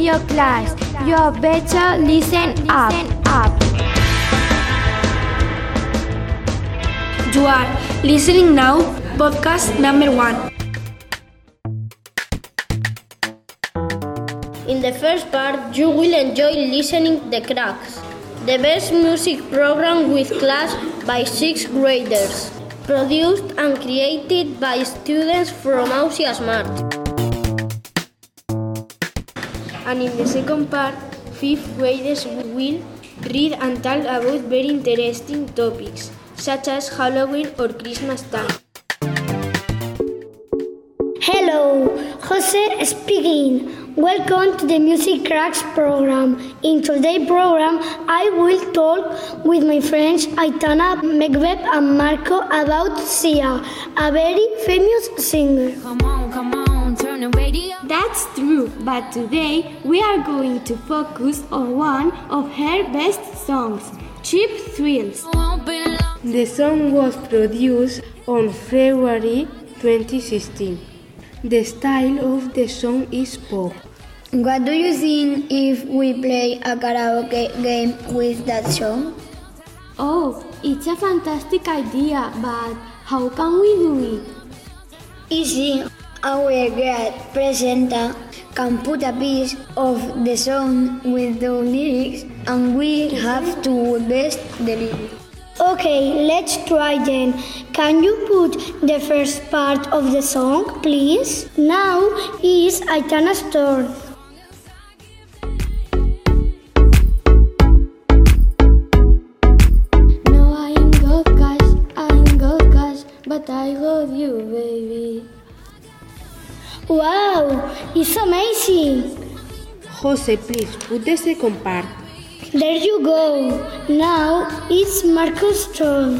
radio class. You better listen up. You are listening now, podcast number 1. In the first part, you will enjoy listening The Cracks, the best music program with class by 6th graders, produced and created by students from Ausia Smart. And in the second part, 5th graders will read and talk about very interesting topics, such as Halloween or Christmas time. Hello, Jose speaking. Welcome to the Music Cracks program. In today's program, I will talk with my friends Aitana, Megbeb and Marco about Sia, a very famous singer. Come on, turn the radio. That's true, but today we are going to focus on one of her best songs, Cheap Thrills. The song was produced on February 2016. The style of the song is pop. What do you think if we play a karaoke game with that song? Oh, it's a fantastic idea, but how can we do it? Easy. Our great presenter can put a piece of the song with the lyrics and we have to guess the lyrics. Okay, let's try then. Can you put the first part of the song, please? Now is Aitana's turn. No, I ain't got cash, but I got you, baby. Wow, it's amazing. Jose, please put the second part. There you go. Now it's Marco's turn.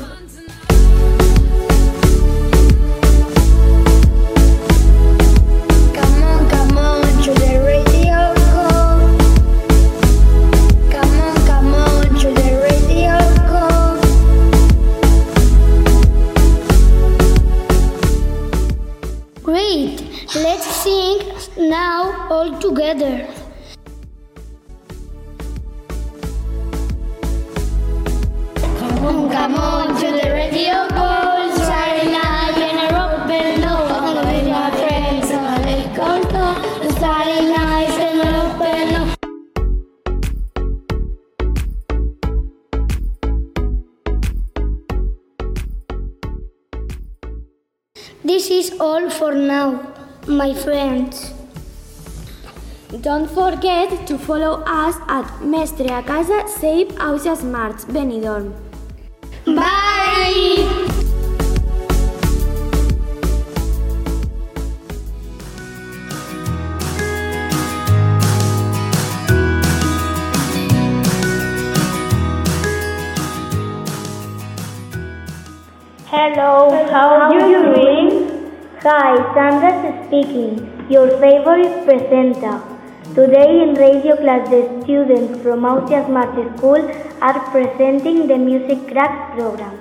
Come on, to the radio go. Come on, to the radio go. Great. Let's sing now all together. Come on, to the radio goes Friday night in a rock below. I'm with my friends on the condo. It's Friday night in a rock below. This is all for now, my friends. Don't forget to follow us at Mestre a Casa Save Ausia Smart Benidorm. Bye! Hello, how are you doing? Hi, Sandra speaking, your favorite presenter. Today in radio class, the students from Ausia Smart School are presenting the Music Cracks program.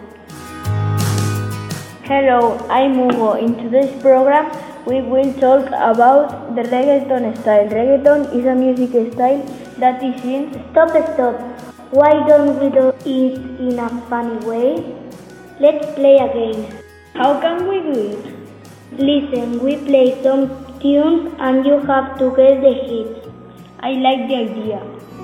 Hello, I'm Hugo. In today's program, we will talk about the reggaeton style. Reggaeton is a music style that is in... Stop. Why don't we do it in a funny way? Let's play a game. How can we do it? Listen, we play some tunes and you have to guess the hits. I like the idea.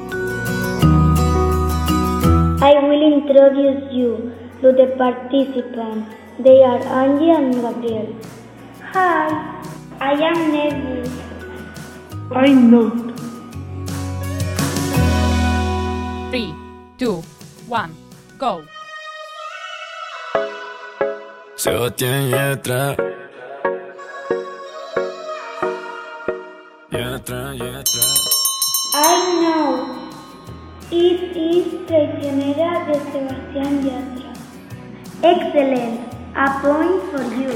I will introduce you to the participants. They are Angie and Gabriel. Hi, I am nervous. I'm not. 3, 2, 1, go. Sebastián Yatra. I know. It is Traicionera de Sebastián Yatra. Excellent. A point for you.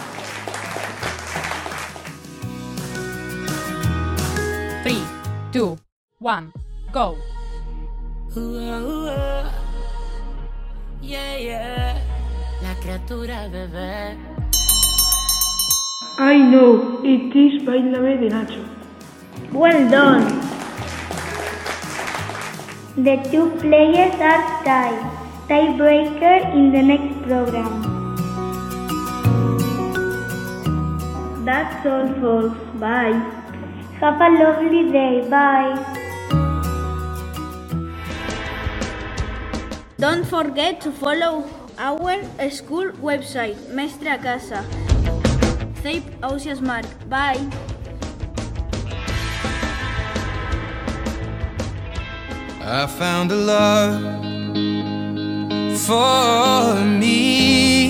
Three, 2, 1, go. La criatura bebé. I know, it is Bailame de Nacho. Well done. The two players are tied. Tiebreaker in the next program. That's all, folks. Bye. Have a lovely day. Bye. Don't forget to follow our school website, Mestre a Casa. Save Ausias Mark. Bye. I found a love for me.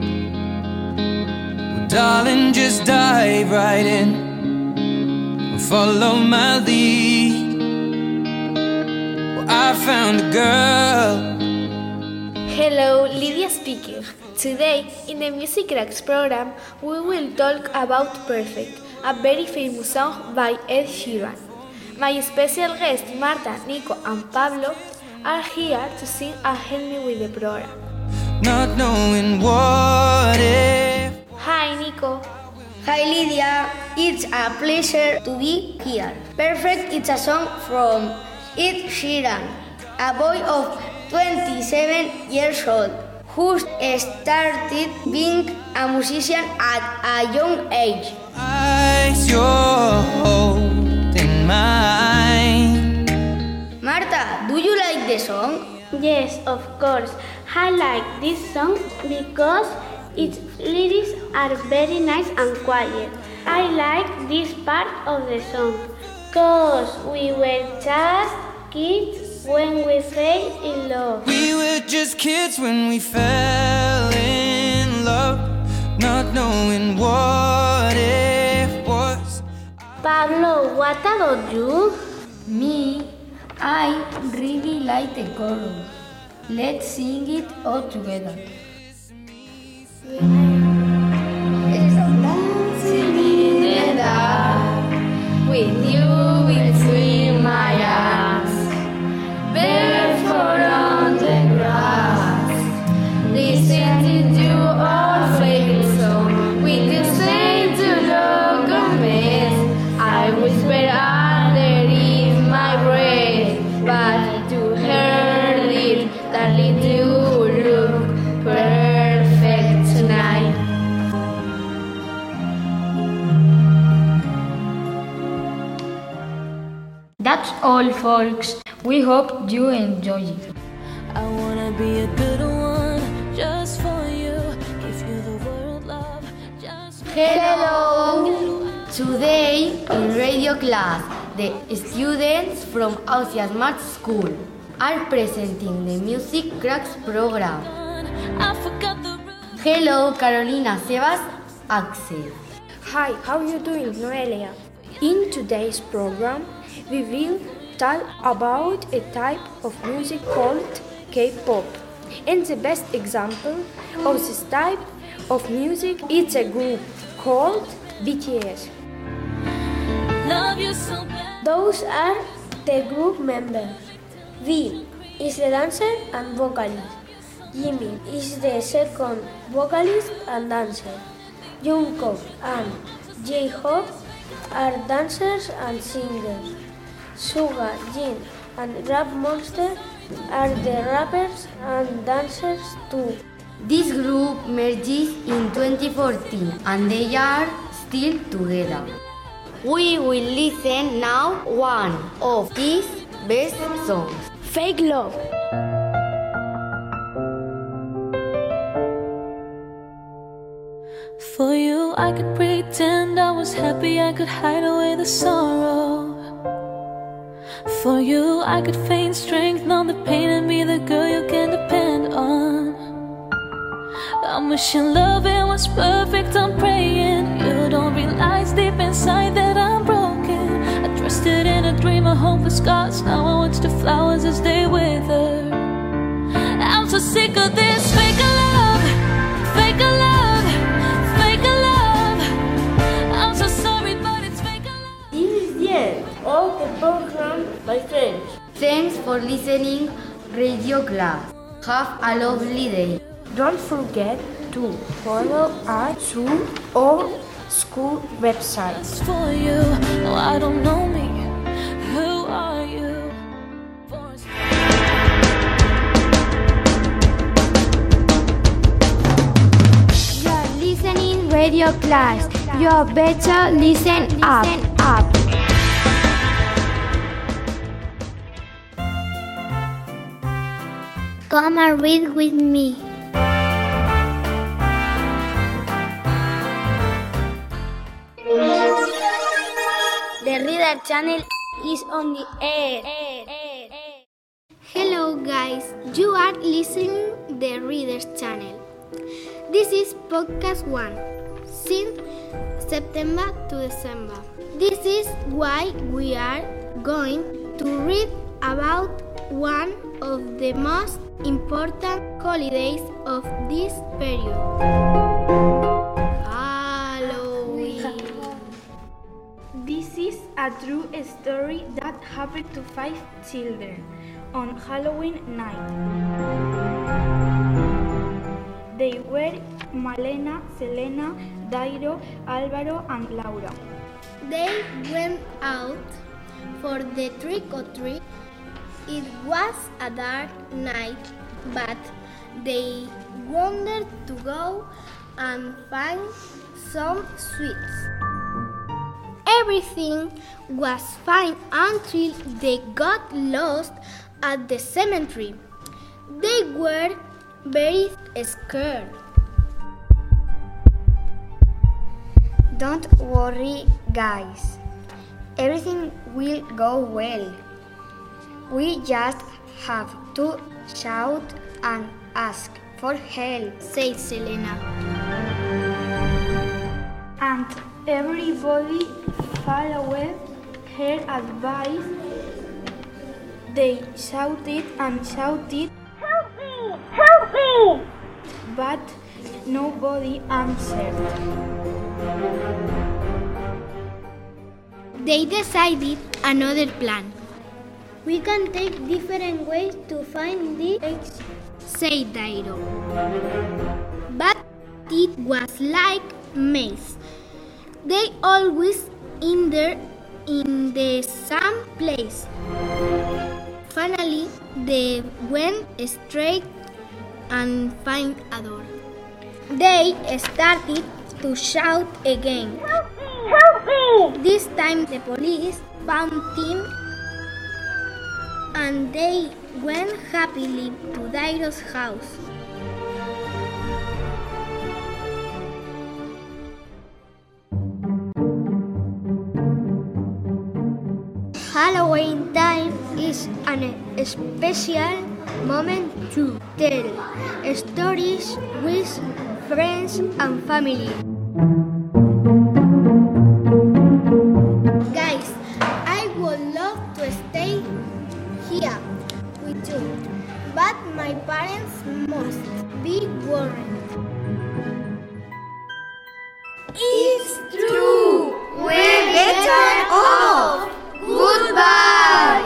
Well, darling, just dive right in and follow my lead. Well, I found a girl. Hello, Lydia speaking. Today, in the Music Cracks program, we will talk about Perfect, a very famous song by Ed Sheeran. My special guests, Marta, Nico, and Pablo, are here to sing and help me with the program. Not knowing what if. Hi, Nico. Hi Lydia, it's a pleasure to be here. Perfect is a song from Ed Sheeran, a boy of 27 years old who started being a musician at a young age. Eyes you're holding mine. Marta, do you like the song? Yes, of course. I like this song because its lyrics are very nice and quiet. I like this part of the song because we were just kids when we fell in love. We were just kids when we fell in love, not knowing what it was. Pablo, what about you? Me, I really like the chorus. Let's sing it all together. Dancing in the dark with you between my arms, barefoot on the grass, listening to our favorite song. We could say to look a mess. I whisper underneath my breath, but to her lips, darling, you look perfect tonight. That's all, folks. We hope you enjoy it. I wanna be a good one just for you. Give you the world, love. Just Hello! Today in radio class, the students from Ausias Smart School are presenting the Music Cracks program. I forgot the rules. Hello, Carolina, Sebas, Axel. Hi, how are you doing, Noelia? In today's program, we will talk about a type of music called K-pop. And the best example of this type of music is a group called BTS. Love you so bad. Those are the group members. V is the dancer and vocalist. Jimin is the second vocalist and dancer. Jungkook and J-Hope are dancers and singers. Suga, Jin, and Rap Monster are the rappers and dancers too. This group merges in 2014 and they are still together. We will listen now one of his best songs. Fake Love. For you, I could pretend I was happy, I could hide away the sorrow. For you, I could feign strength, numb the pain, and be the girl you can depend on. I'm wishing love it was perfect, I'm praying you don't realize deep inside that I'm broken. I trusted in a dream, a hope with scars. Now I watch the flowers as they wither. I'm so sick of this fake love, fake love, fake love. I'm so sorry, but it's fake love. This is the end of the program, my friends. Thanks for listening, Radio Class. Have a lovely day. Don't forget to follow us through our school website. Just for you, no, I don't know me. Who are you? For radio class. You better listen up. Come and read with me. The Reader Channel is on the air. Hello guys, you are listening the Readers Channel. This is podcast 1, since September to December. This is why we are going to read about one of the most important holidays of this period. Halloween. This is a true story that happened to 5 children on Halloween night. They were Malena, Selena, Dairo, Álvaro, and Laura. They went out for the trick-or-treat. It was a dark night, but they wanted to go and find some sweets. Everything was fine until they got lost at the cemetery. They were very scared. Don't worry, guys. Everything will go well. We just have to shout and ask for help, said Selena. And everybody followed her advice. They shouted and shouted, "Help me! Help me!" But nobody answered. They decided another plan. We can take different ways to find the eggs, said Dairo. But it was like maze. They always ended in the same place. Finally, they went straight and found a door. They started to shout again. "Help me! Help me!" This time the police found them and they went happily to Dairo's house. Halloween time is an special moment to tell stories with friends and family. Guys, I would love to stay here with you, but my parents must be worried. It's true! We're better off! Goodbye!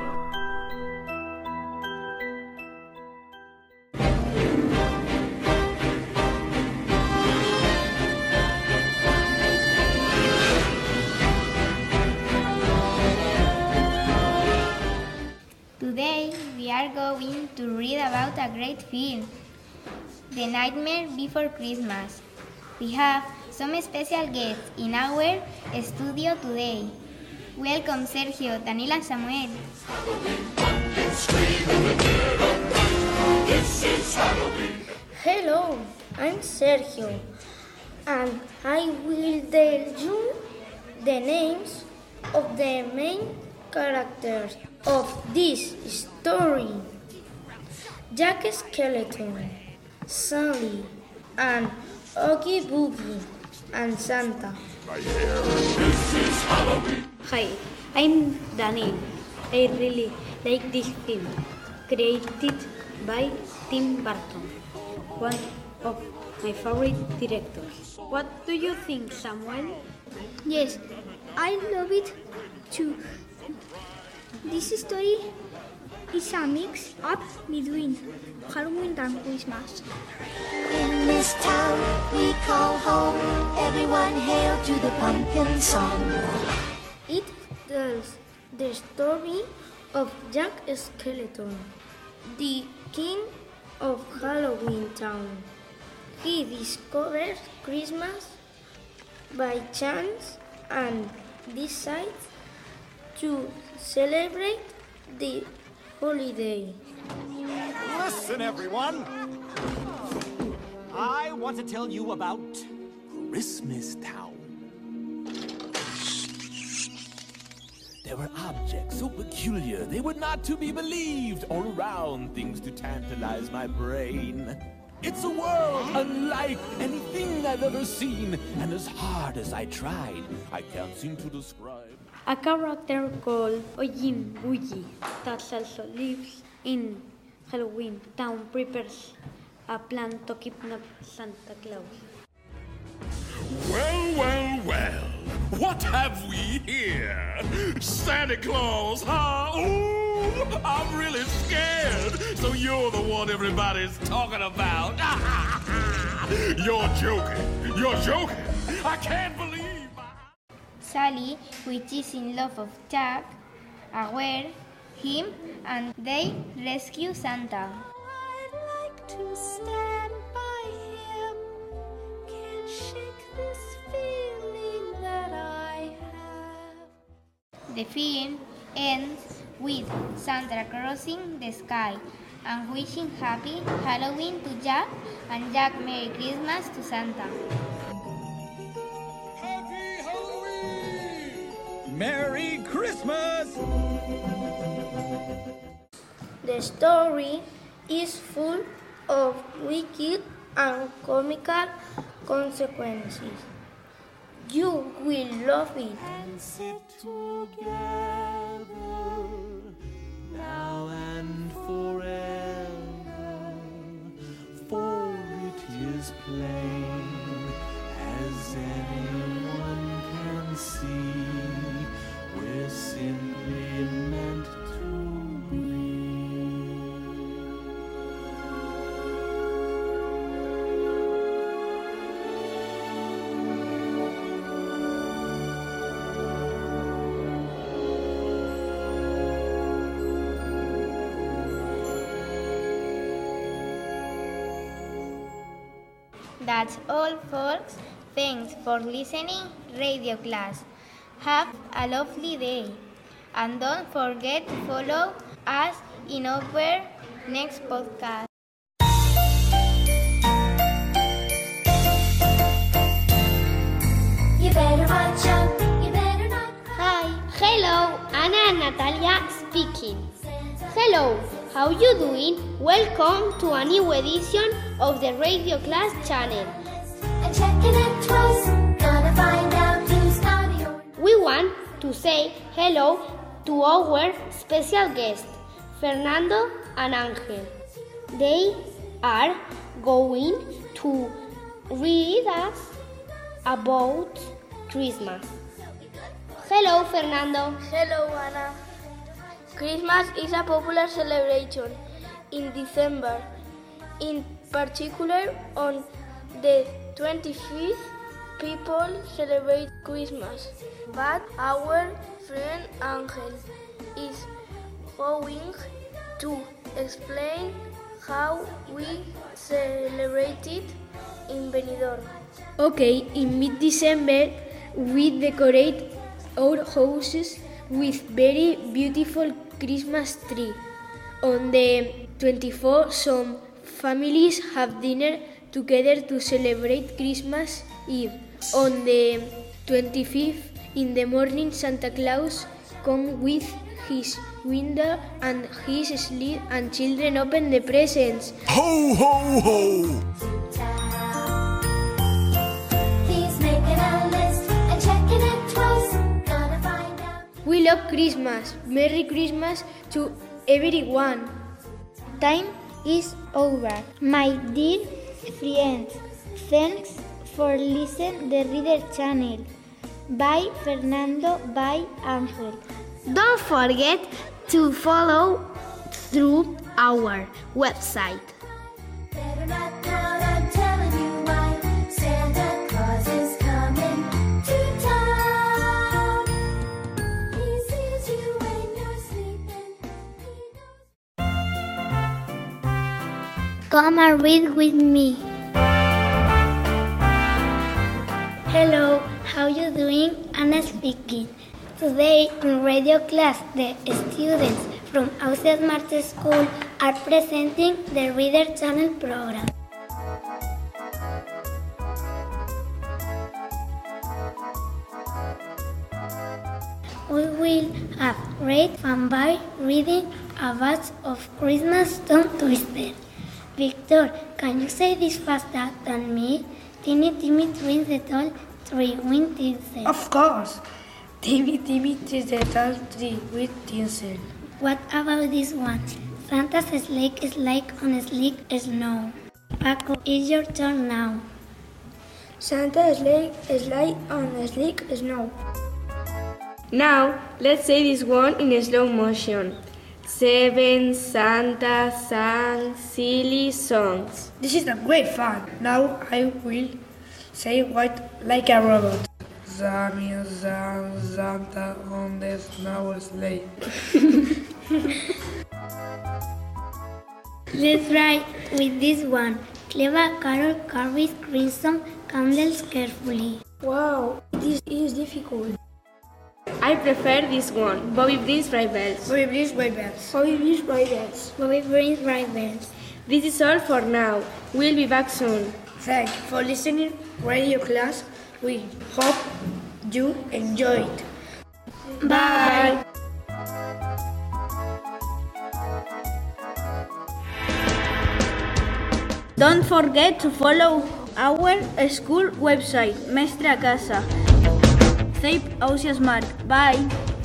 Today we are going to read about a great film, The Nightmare Before Christmas. We have some special guests in our studio today. Welcome Sergio, Daniela, Samuel. Hello, I'm Sergio, and I will tell you the names of the main characters of this story: Jack Skeleton, Sally, and Oogie Boogie, and Santa. Hi, I'm Daniel. I really like this film, created by Tim Burton, one of my favorite directors. What do you think, Samuel? Yes, I love it too. This story is a mix up between Halloween and Christmas. In this town we call home, everyone hail to the pumpkin song. It tells the story of Jack Skeleton, the king of Halloween Town. He discovers Christmas by chance and decide to celebrate the holiday. Listen, everyone. I want to tell you about Christmas Town. There were objects so peculiar they were not to be believed, all around things to tantalize my brain. It's a world unlike anything I've ever seen, and as hard as I tried, I can't seem to describe. A character called Ojin Buji that also lives in Halloween Town prepares a plan to kidnap Santa Claus. Well, well, well. What have we here? Santa Claus, huh? Ooh, I'm really scared. So you're the one everybody's talking about. You're joking. You're joking. I can't believe. Sally, which is in love of Jack, aware him, and they rescue Santa. I'd like to stand by him. Can't shake this feeling that I have. The film ends with Santa crossing the sky and wishing happy Halloween to Jack and Jack Merry Christmas to Santa. Happy Halloween! Merry Christmas! The story is full of wicked and comical consequences. You will love it. And sit together now and forever, for it is plain as anyone can see, we're simply meant to be. That's all, folks. Thanks for listening, Radio Class. Have a lovely day. And don't forget to follow us in our next podcast. You better watch out, you better not cry. Hi, hello, Anna and Natalia speaking. Hello, how you doing? Welcome to a new edition of the Radio Class channel. And checking it twice, gonna find out who's naughty or We want to say hello to our special guests, Fernando and Angel. They are going to read us about Christmas. Hello, Fernando. Hello, Anna. Christmas is a popular celebration in December. In particular, on the 25th, people celebrate Christmas. But our friend Angel is going to explain how we celebrate it in Benidorm. Okay, in mid-December, we decorate our houses with very beautiful Christmas tree. On the 24th, some families have dinner together to celebrate Christmas Eve. On the 25th, in the morning, Santa Claus comes with his window and his sleigh, and children open the presents. Ho, ho, ho! he's making a list and checking it twice, gonna find out. We love Christmas. Merry Christmas to everyone. Time is over. My dear friends, thanks for listening the Reader channel. Bye Fernando, bye Angel. Don't forget to follow through our website. Better not doubt, I'm telling you why. Santa Claus is coming to town. He sees you when you're sleeping. Come and read with me. Hello, how you doing, Anna speaking. Today in radio class, the students from Ausia Smart School are presenting the Reader Channel program. We will have great fun by reading a batch of Christmas tongue twister. Victor, can you say this faster than me? Teeny Timmy twins the tall tree with tinsel. Of course. Timmy trees the tall tree with tinsel. What about this one? Santa's sleigh is like on slick snow. Paco, it's your turn now. Santa's sleigh is like on slick snow. Now, let's say this one in slow motion. 7 Santa sang silly songs. This is a great fun. Now I will say what like a robot. Sammy sang Santa on the snow sleigh. Let's try with this one. Clever Carol carries crimson candles carefully. Wow, this is difficult. I prefer this one. Bobby brings bright bells. Bobby brings bright bells. Bobby brings bright bells. Bobby brings bright bells. This is all for now. We'll be back soon. Thanks for listening, radio class. We hope you enjoyed. Bye. Don't forget to follow our school website, Mestre a Casa. Save Ausia Smart. Bye.